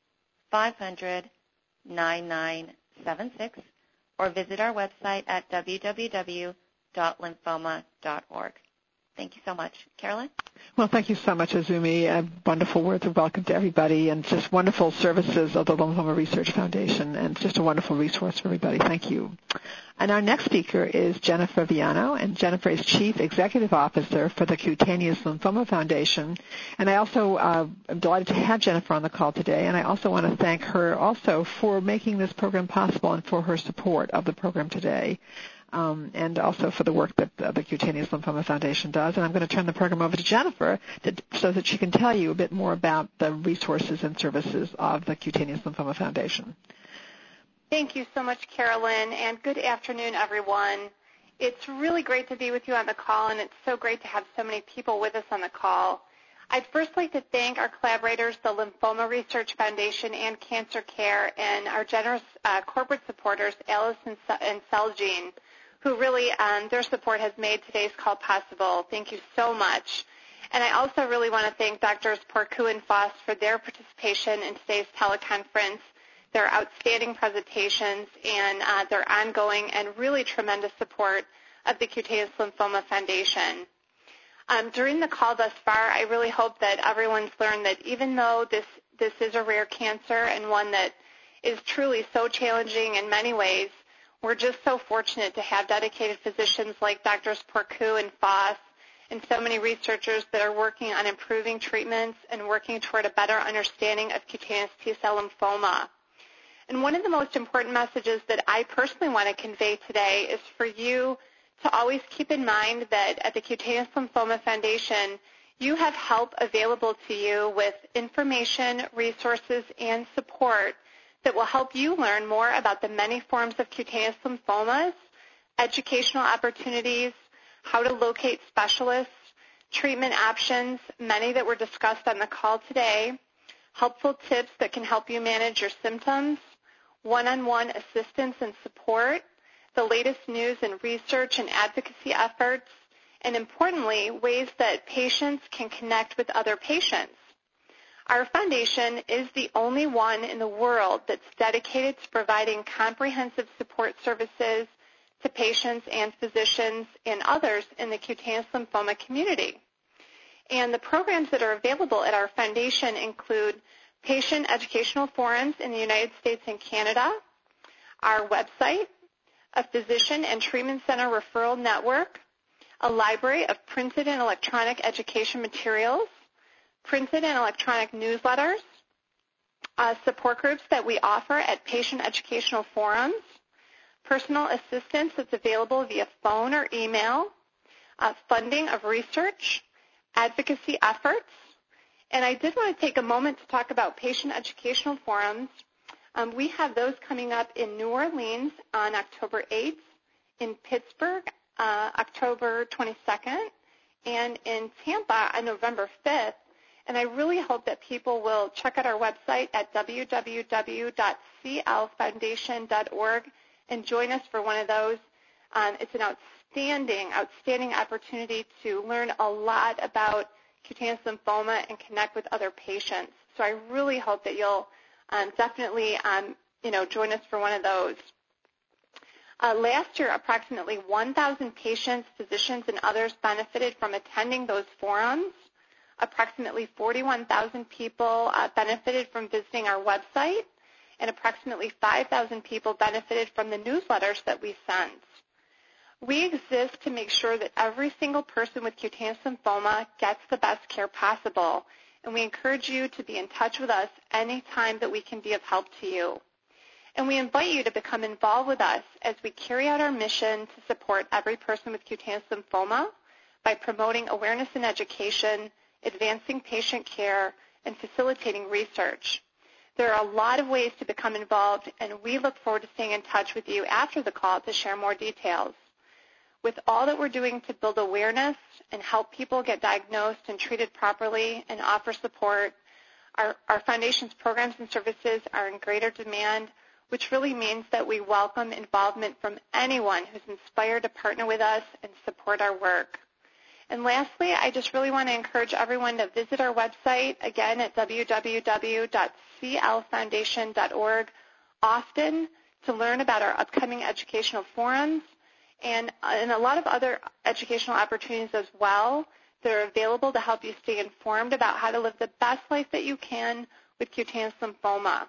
Speaker 5: five hundred, nine nine seven six or visit our website at w w w dot lymphoma dot org. Thank you so much. Carolyn?
Speaker 2: Well, thank you so much, Azumi. Uh, wonderful words of welcome to everybody, and just wonderful services of the Lymphoma Research Foundation, and just a wonderful resource for everybody. Thank you. And our next speaker is Jennifer Viano, and Jennifer is Chief Executive Officer for the Cutaneous Lymphoma Foundation. And I also uh, am delighted to have Jennifer on the call today, and I also want to thank her also for making this program possible and for her support of the program today. Um, and also for the work that uh, the Cutaneous Lymphoma Foundation does. And I'm going to turn the program over to Jennifer to, so that she can tell you a bit more about the resources and services of the Cutaneous Lymphoma Foundation.
Speaker 6: Thank you so much, Carolyn, and good afternoon, everyone. It's really great to be with you on the call, and it's so great to have so many people with us on the call. I'd first like to thank our collaborators, the Lymphoma Research Foundation and Cancer Care, and our generous uh, corporate supporters, Alice and, and Celgene, who really, um, their support has made today's call possible. Thank you so much. And I also really want to thank Doctors Porcu and Foss for their participation in today's teleconference, their outstanding presentations, and uh, their ongoing and really tremendous support of the Cutaneous Lymphoma Foundation. Um, during the call thus far, I really hope that everyone's learned that even though this, this is a rare cancer and one that is truly so challenging in many ways, we're just so fortunate to have dedicated physicians like Doctors Porcu and Foss and so many researchers that are working on improving treatments and working toward a better understanding of cutaneous T-cell lymphoma. And one of the most important messages that I personally want to convey today is for you to always keep in mind that at the Cutaneous Lymphoma Foundation, you have help available to you with information, resources, and support that will help you learn more about the many forms of cutaneous lymphomas, educational opportunities, how to locate specialists, treatment options, many that were discussed on the call today, helpful tips that can help you manage your symptoms, one-on-one assistance and support, the latest news and research and advocacy efforts, and importantly, ways that patients can connect with other patients. Our foundation is the only one in the world that's dedicated to providing comprehensive support services to patients and physicians and others in the cutaneous lymphoma community. And the programs that are available at our foundation include patient educational forums in the United States and Canada, our website, a physician and treatment center referral network, a library of printed and electronic education materials, printed and electronic newsletters, uh, support groups that we offer at patient educational forums, personal assistance that's available via phone or email, uh, funding of research, advocacy efforts. And I did want to take a moment to talk about patient educational forums. Um, we have those coming up in New Orleans on October eighth, in Pittsburgh uh, October twenty-second, and in Tampa on November fifth. And I really hope that people will check out our website at w w w dot c l foundation dot org and join us for one of those. Um, it's an outstanding, outstanding opportunity to learn a lot about cutaneous lymphoma and connect with other patients. So I really hope that you'll um, definitely, um, you know, join us for one of those. Uh, last year, approximately one thousand patients, physicians, and others benefited from attending those forums. Approximately forty-one thousand people uh, benefited from visiting our website, and approximately five thousand people benefited from the newsletters that we sent. We exist to make sure that every single person with cutaneous lymphoma gets the best care possible, and we encourage you to be in touch with us anytime that we can be of help to you. And we invite you to become involved with us as we carry out our mission to support every person with cutaneous lymphoma by promoting awareness and education, advancing patient care, and facilitating research. There are a lot of ways to become involved, and we look forward to staying in touch with you after the call to share more details. With all that we're doing to build awareness and help people get diagnosed and treated properly and offer support, our, our foundation's programs and services are in greater demand, which really means that we welcome involvement from anyone who's inspired to partner with us and support our work. And lastly, I just really want to encourage everyone to visit our website, again, at w w w dot c l foundation dot org often to learn about our upcoming educational forums and, and a lot of other educational opportunities as well that are available to help you stay informed about how to live the best life that you can with cutaneous lymphoma.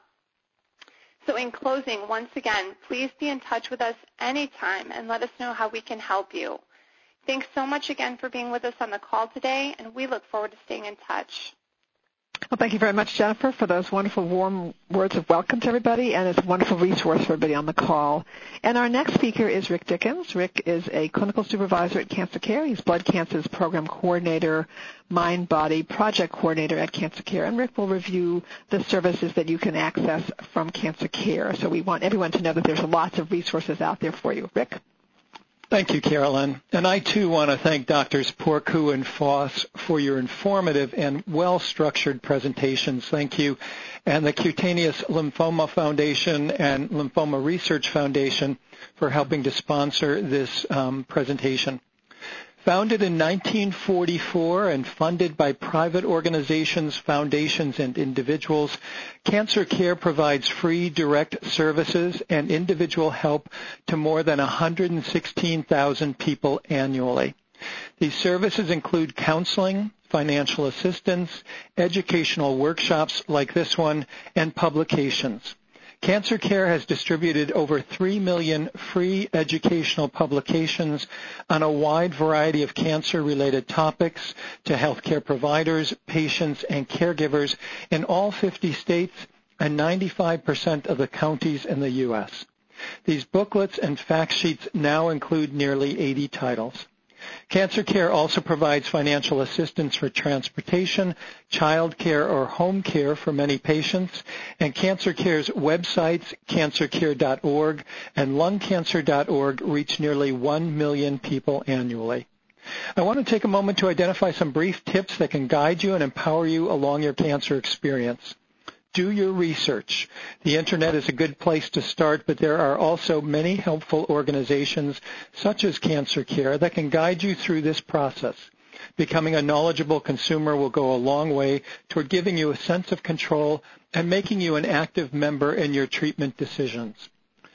Speaker 6: So in closing, once again, please be in touch with us anytime and let us know how we can help you. Thanks so much again for being with us on the call today, and we look forward to staying in touch.
Speaker 2: Well, thank you very much, Jennifer, for those wonderful warm words of welcome to everybody, and it's a wonderful resource for everybody on the call. And our next speaker is Rick Dickens. Rick is a clinical supervisor at Cancer Care. He's Blood Cancer's program coordinator, Mind Body project coordinator at Cancer Care. And Rick will review the services that you can access from Cancer Care. So we want everyone to know that there's lots of resources out there for you. Rick?
Speaker 7: Thank you, Carolyn. And I, too, want to thank Doctors Porcu and Foss for your informative and well-structured presentations. Thank you. And the Cutaneous Lymphoma Foundation and Lymphoma Research Foundation for helping to sponsor this um, presentation. Founded in nineteen forty-four and funded by private organizations, foundations, and individuals, Cancer Care provides free direct services and individual help to more than one hundred sixteen thousand people annually. These services include counseling, financial assistance, educational workshops like this one, and publications. Cancer Care has distributed over three million free educational publications on a wide variety of cancer-related topics to healthcare providers, patients, and caregivers in all fifty states and ninety-five percent of the counties in the U S These booklets and fact sheets now include nearly eighty titles. Cancer Care also provides financial assistance for transportation, child care, or home care for many patients, and Cancer Care's websites, cancer care dot org and lung cancer dot org, reach nearly one million people annually. I want to take a moment to identify some brief tips that can guide you and empower you along your cancer experience. Do your research. The Internet is a good place to start, but there are also many helpful organizations, such as Cancer Care, that can guide you through this process. Becoming a knowledgeable consumer will go a long way toward giving you a sense of control and making you an active member in your treatment decisions.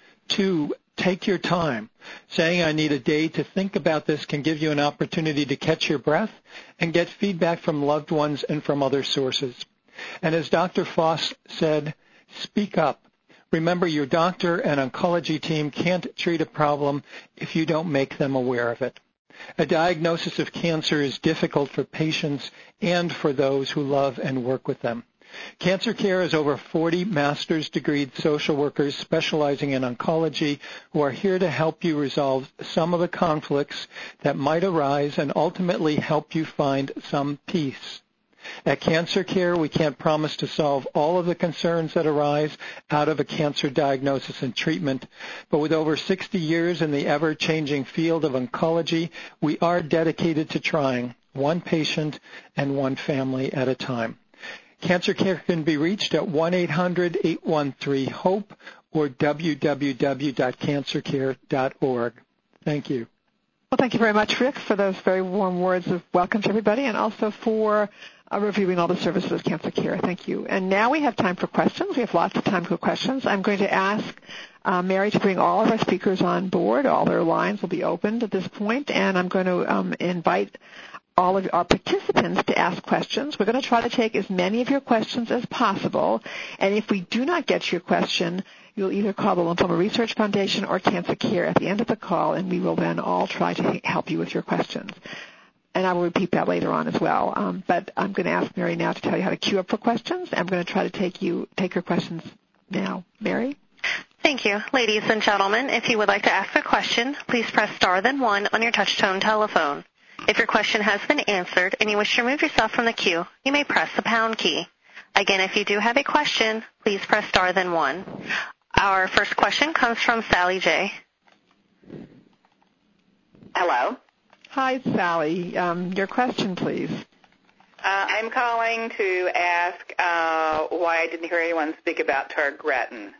Speaker 7: Two, take your time. Saying I need a day to think about this can give you an opportunity to catch your breath and get feedback from loved ones and from other sources. And as Doctor Foss said, speak up. Remember, your doctor and oncology team can't treat a problem if you don't make them aware of it. A diagnosis of cancer is difficult for patients and for those who love and work with them. Cancer Care has over forty master's degreed social workers specializing in oncology who are here to help you resolve some of the conflicts that might arise and ultimately help you find some peace. At Cancer Care, we can't promise to solve all of the concerns that arise out of a cancer diagnosis and treatment, but with over sixty years in the ever-changing field of oncology, we are dedicated to trying, one patient and one family at a time. Cancer Care can be reached at one eight hundred eight one three HOPE or w w w dot cancer care dot org. Thank you.
Speaker 2: Well, thank you very much, Rick, for those very warm words of welcome to everybody, and also for uh, reviewing all the services of Cancer Care. Thank you. And now we have time for questions. We have lots of time for questions. I'm going to ask uh, Mary to bring all of our speakers on board. All their lines will be opened at this point, and I'm going to um, invite all of our participants to ask questions. We're going to try to take as many of your questions as possible, and if we do not get to your question, you'll either call the Lymphoma Research Foundation or Cancer Care at the end of the call, and we will then all try to help you with your questions. And I will repeat that later on as well. Um, but I'm going to ask Mary now to tell you how to queue up for questions. I'm going to try to take you take your questions now. Mary?
Speaker 1: Thank you. Ladies and gentlemen, if you would like to ask a question, please press star then one on your touch-tone telephone. If your question has been answered and you wish to remove yourself from the queue, you may press the pound key. Again, if you do have a question, please press star then one. Our first question comes from Sally J.
Speaker 8: Hello.
Speaker 2: Hi, Sally. Um, your question, please.
Speaker 8: Uh, I'm calling to ask uh, why I didn't hear anyone speak about Targretin.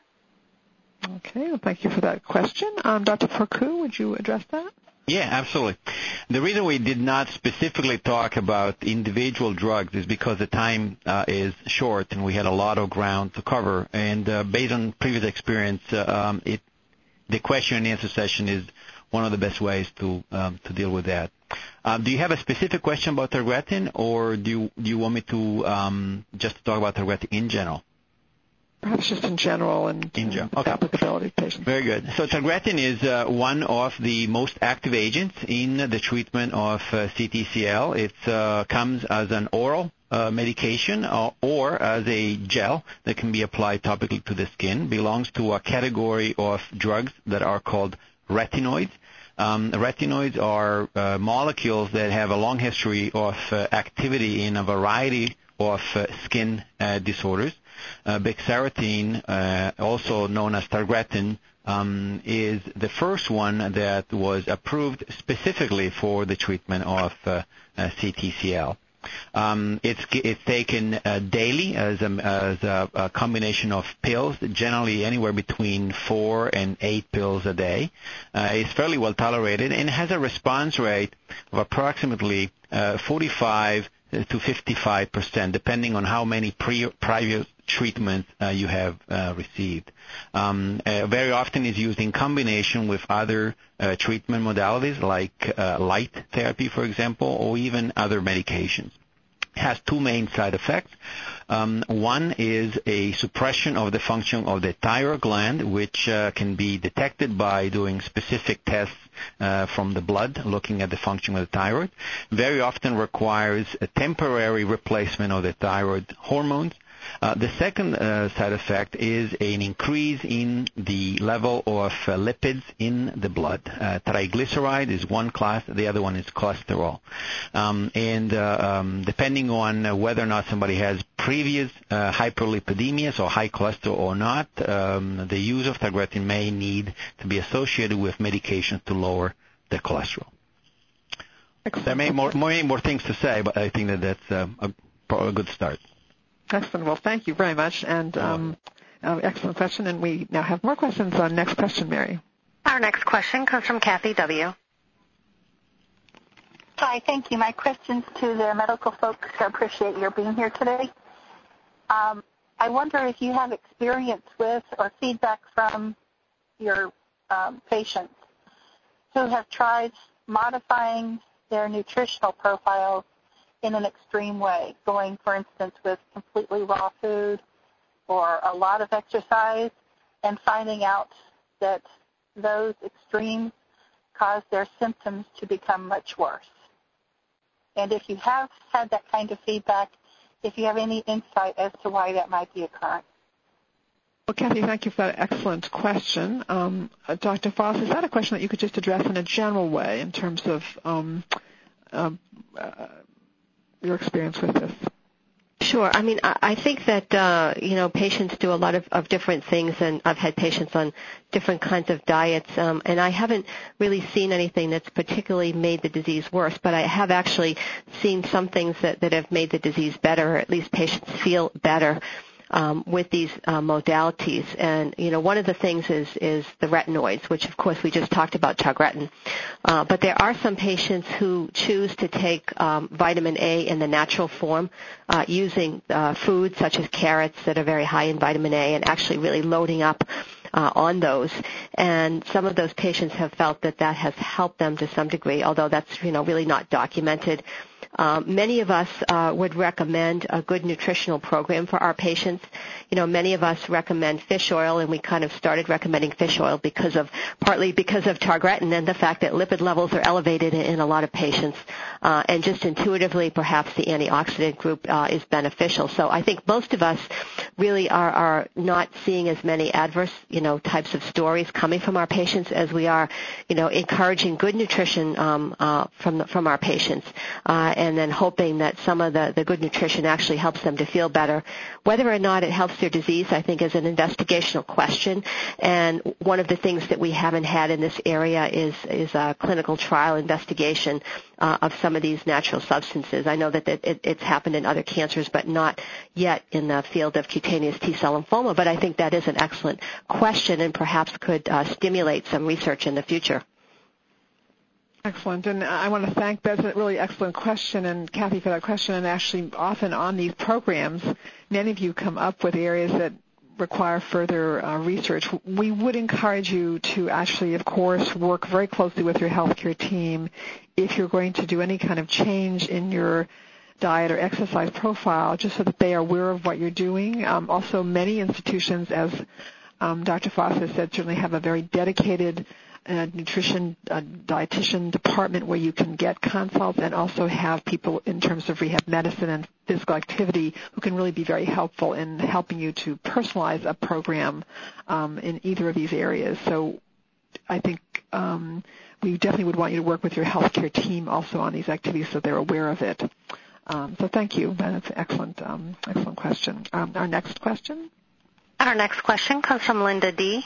Speaker 2: Okay, well, thank you for that question. Um, Doctor Porcu, would you address that?
Speaker 3: Yeah, absolutely. The reason we did not specifically talk about individual drugs is because the time uh, is short and we had a lot of ground to cover. And uh, based on previous experience, uh, um, it, the question and answer session is one of the best ways to um, to deal with that. Uh, do you have a specific question about Targretin, or do you, do you want me to um, just talk about Targretin in general?
Speaker 2: Perhaps just in general and
Speaker 3: in general.
Speaker 2: Okay. Applicability of patients.
Speaker 3: Very good. So Targretin is uh, one of the most active agents in the treatment of uh, C T C L. It uh, comes as an oral uh, medication or, or as a gel that can be applied topically to the skin. Belongs to a category of drugs that are called retinoids. Um, retinoids are uh, molecules that have a long history of uh, activity in a variety of uh, skin uh, disorders. Uh, bexarotene, uh, also known as Targretin, um, is the first one that was approved specifically for the treatment of uh, uh, C T C L. Um, it's, it's taken uh, daily as, a, as a, a combination of pills, generally anywhere between four and eight pills a day. Uh, it's fairly well tolerated and has a response rate of approximately uh, forty-five to fifty-five percent, depending on how many pre- prior treatments uh, you have uh, received. Um, uh, very often is used in combination with other uh, treatment modalities like uh, light therapy, for example, or even other medications. It has two main side effects. Um, one is a suppression of the function of the thyroid gland, which uh, can be detected by doing specific tests uh, from the blood, looking at the function of the thyroid. Very often requires a temporary replacement of the thyroid hormones. Uh, the second uh, side effect is an increase in the level of uh, lipids in the blood. Uh, triglyceride is one class, the other one is cholesterol. Um, and uh, um, depending on uh, whether or not somebody has previous uh, hyperlipidemia, so high cholesterol or not, um, the use of Targretin may need to be associated with medications to lower the cholesterol. Excellent. There may be more, more, more things to say, but I think that that's uh, a, a good start.
Speaker 2: Excellent. Well, thank you very much, and um, uh, excellent question. And we now have more questions. On next question, Mary.
Speaker 1: Our next question comes from Kathy W.
Speaker 9: Hi, thank you. My question's to the medical folks. I appreciate your being here today. Um, I wonder if you have experience with or feedback from your um, patients who have tried modifying their nutritional profiles in an extreme way, going, for instance, with completely raw food or a lot of exercise, and finding out that those extremes cause their symptoms to become much worse. And if you have had that kind of feedback, if you have any insight as to why that might be occurring.
Speaker 2: Well, Kathy, thank you for that excellent question. Um, uh, Doctor Foss, is that a question that you could just address in a general way in terms of um, uh, uh, your experience with this?
Speaker 4: Sure. I mean, I think that, uh, you know, patients do a lot of, of different things, and I've had patients on different kinds of diets, um, and I haven't really seen anything that's particularly made the disease worse, but I have actually seen some things that, that have made the disease better, or at least patients feel better Um, with these uh, modalities. And, you know, one of the things is, is the retinoids, which, of course, we just talked about, targretin. Uh, but there are some patients who choose to take um, vitamin A in the natural form uh, using uh, foods such as carrots that are very high in vitamin A and actually really loading up Uh, on those, and some of those patients have felt that that has helped them to some degree, although that's, you know, really not documented. Um, many of us uh, would recommend a good nutritional program for our patients. You know, many of us recommend fish oil, and we kind of started recommending fish oil because of, partly because of targretin and the fact that lipid levels are elevated in, in a lot of patients, uh, and just intuitively perhaps the antioxidant group uh, is beneficial. So I think most of us really are, are not seeing as many adverse, you know, types of stories coming from our patients as we are, you know, encouraging good nutrition um, uh, from the, from our patients, uh, and then hoping that some of the, the good nutrition actually helps them to feel better. Whether or not it helps their disease, I think, is an investigational question. And one of the things that we haven't had in this area is is a clinical trial investigation uh, of some of these natural substances. I know that it, it, it's happened in other cancers, but not yet in the field of cutaneous T-cell lymphoma. But I think that is an excellent question and perhaps could uh, stimulate some research in the future.
Speaker 2: Excellent. And I want to thank, that's a really excellent question, and Kathy for that question. And actually often on these programs, many of you come up with areas that require further uh, research. We would encourage you to actually, of course, work very closely with your healthcare team if you're going to do any kind of change in your diet or exercise profile, just so that they are aware of what you're doing. Um, also, many institutions, as um, Doctor Foss has said, certainly have a very dedicated uh, nutrition uh, dietitian department where you can get consults, and also have people in terms of rehab medicine and physical activity who can really be very helpful in helping you to personalize a program um, in either of these areas. So I think um, we definitely would want you to work with your healthcare team also on these activities so they're aware of it. Um, so thank you. That's an excellent, um, excellent question. Um, our next question?
Speaker 1: Our next question comes from Linda D.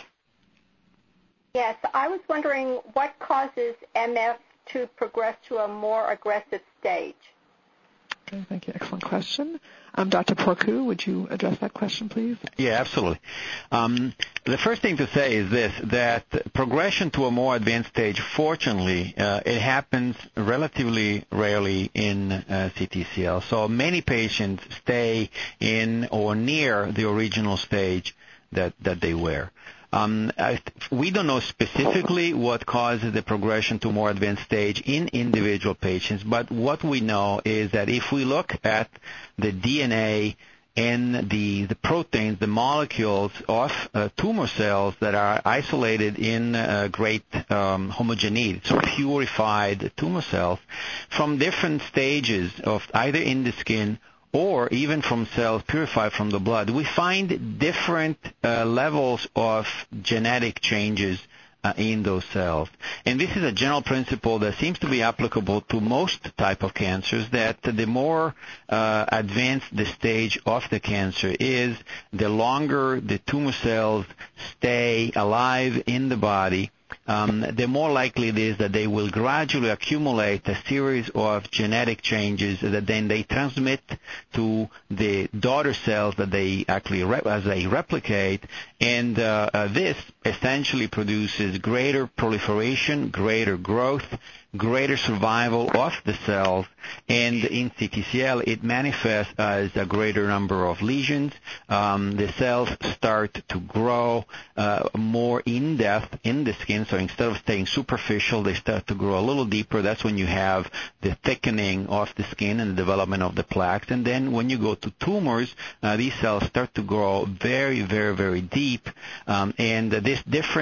Speaker 10: Yes, I was wondering what causes M F to progress to a more aggressive stage?
Speaker 2: Okay, thank you. Excellent question. Um, Doctor Porcu, would you address that question, please?
Speaker 3: Yeah, absolutely. Um, the first thing to say is this, that progression to a more advanced stage, fortunately, uh, it happens relatively rarely in uh, C T C L. So many patients stay in or near the original stage that, that they were. Um, I, we don't know specifically what causes the progression to more advanced stage in individual patients, but what we know is that if we look at the D N A and the, the proteins, the molecules of uh, tumor cells that are isolated in uh, great um, homogeneity, so purified tumor cells, from different stages of either in the skin or even from cells purified from the blood, we find different uh, levels of genetic changes uh, in those cells. And this is a general principle that seems to be applicable to most type of cancers, that the more uh, advanced the stage of the cancer is, the longer the tumor cells stay alive in the body, Um, the more likely it is that they will gradually accumulate a series of genetic changes that then they transmit to the daughter cells that they actually, re- as they replicate, and uh, uh, this essentially produces greater proliferation, greater growth, greater survival of the cells, and in C T C L it manifests as a greater number of lesions. Um, the cells start to grow uh, more in depth in the skin, so instead of staying superficial, they start to grow a little deeper. That's when you have the thickening of the skin and the development of the plaques. And then when you go to tumors, uh, these cells start to grow very, very, very deep, um, and uh, this different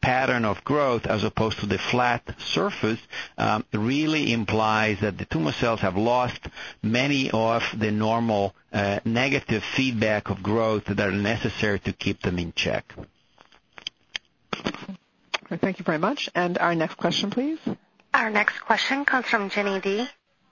Speaker 3: pattern of growth as opposed to the flat surface um, really implies that the tumor cells have lost many of the normal uh, negative feedback of growth that are necessary to keep them in check.
Speaker 2: Thank you very much. And our next question, please.
Speaker 1: Our next question comes from Jenny D.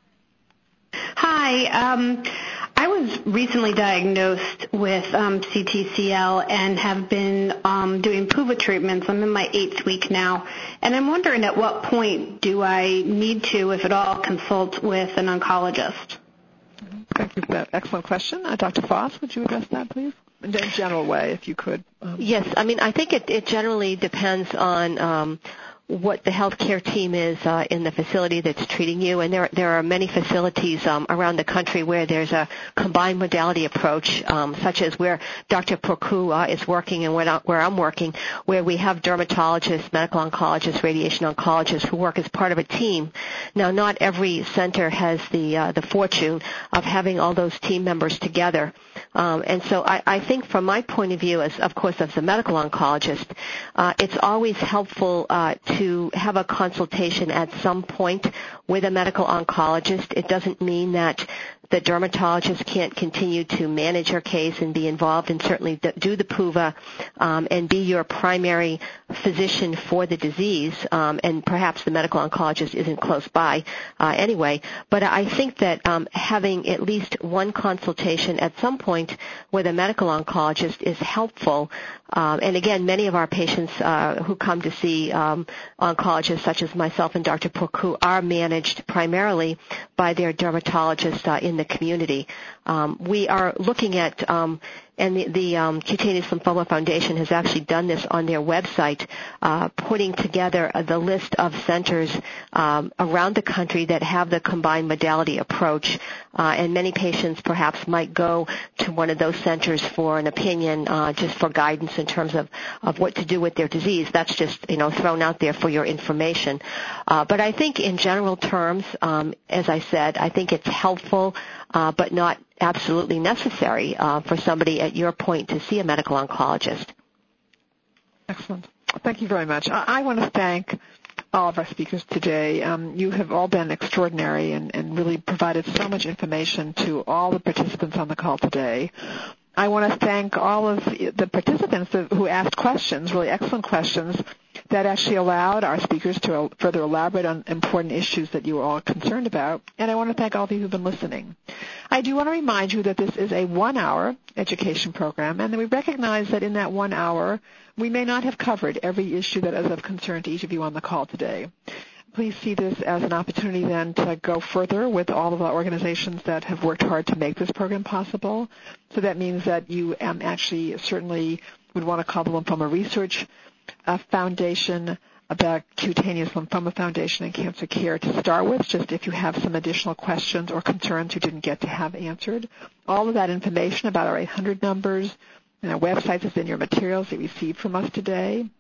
Speaker 11: Hi. Um, I was recently diagnosed with um, C T C L and have been um, doing P U V A treatments. I'm in my eighth week now. And I'm wondering at what point do I need to, if at all, consult with an oncologist?
Speaker 2: Thank you for that excellent question. Uh, Doctor Foss, would you address that, please? In a general way, if you could.
Speaker 4: Um. Yes. I mean, I think it, it generally depends on um, what the healthcare team is uh, in the facility that's treating you, and there there are many facilities um, around the country where there's a combined modality approach, um, such as where Doctor Porcu uh, is working and where, where I'm working, where we have dermatologists, medical oncologists, radiation oncologists who work as part of a team. Now, not every center has the uh, the fortune of having all those team members together, um, and so I, I think from my point of view, as of course as a medical oncologist, uh, it's always helpful uh, to to have a consultation at some point with a medical oncologist. It doesn't mean that the dermatologist can't continue to manage your case and be involved and certainly do the P U V A um, and be your primary physician for the disease, um, and perhaps the medical oncologist isn't close by uh, anyway. But I think that um, having at least one consultation at some point with a medical oncologist is helpful. Um, and again, many of our patients uh, who come to see um, oncologists such as myself and Doctor Porcu are managed primarily by their dermatologist uh, in the community. Um, we are looking at, um, and the, the um, Cutaneous Lymphoma Foundation has actually done this on their website, uh, putting together uh, the list of centers um, around the country that have the combined modality approach. Uh, and many patients perhaps might go to one of those centers for an opinion, uh, just for guidance in terms of, of what to do with their disease. That's just, you know, thrown out there for your information. Uh, but I think in general terms, um, as I said, I think it's helpful, uh, but not absolutely necessary uh, for somebody at your point to see a medical oncologist.
Speaker 2: Excellent. Thank you very much. I, I want to thank all of our speakers today. Um, you have all been extraordinary and, and really provided so much information to all the participants on the call today. I want to thank all of the participants who asked questions, really excellent questions, that actually allowed our speakers to further elaborate on important issues that you were all concerned about. And I want to thank all of you who have been listening. I do want to remind you that this is a one-hour education program, and that we recognize that in that one hour, we may not have covered every issue that is of concern to each of you on the call today. Please see this as an opportunity then to go further with all of the organizations that have worked hard to make this program possible. So that means that you um, actually certainly would want to call the Lymphoma Research uh, Foundation, the Cutaneous Lymphoma Foundation, and Cancer Care to start with, just if you have some additional questions or concerns you didn't get to have answered. All of that information about our eight hundred numbers and our websites is in your materials that you received from us today.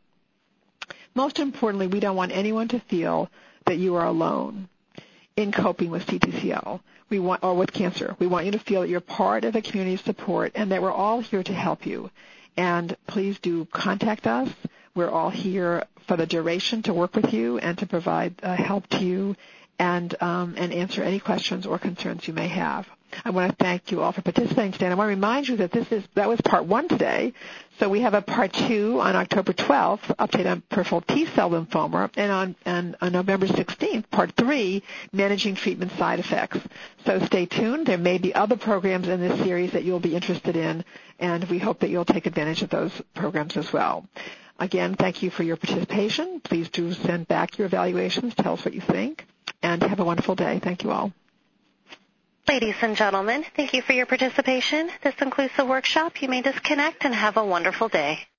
Speaker 2: Most importantly, we don't want anyone to feel that you are alone in coping with C T C L we want, or with cancer. We want you to feel that you're part of a community of support and that we're all here to help you. And please do contact us. We're all here for the duration to work with you and to provide uh, help to you and um, and answer any questions or concerns you may have. I want to thank you all for participating today. And I want to remind you that this is that was part one today. So we have a part two on October twelfth, update on peripheral T-cell lymphoma, and on, and on November sixteenth, part three, managing treatment side effects. So stay tuned. There may be other programs in this series that you'll be interested in, and we hope that you'll take advantage of those programs as well. Again, thank you for your participation. Please do send back your evaluations. Tell us what you think, and have a wonderful day. Thank you all.
Speaker 1: Ladies and gentlemen, thank you for your participation. This concludes the workshop. You may disconnect and have a wonderful day.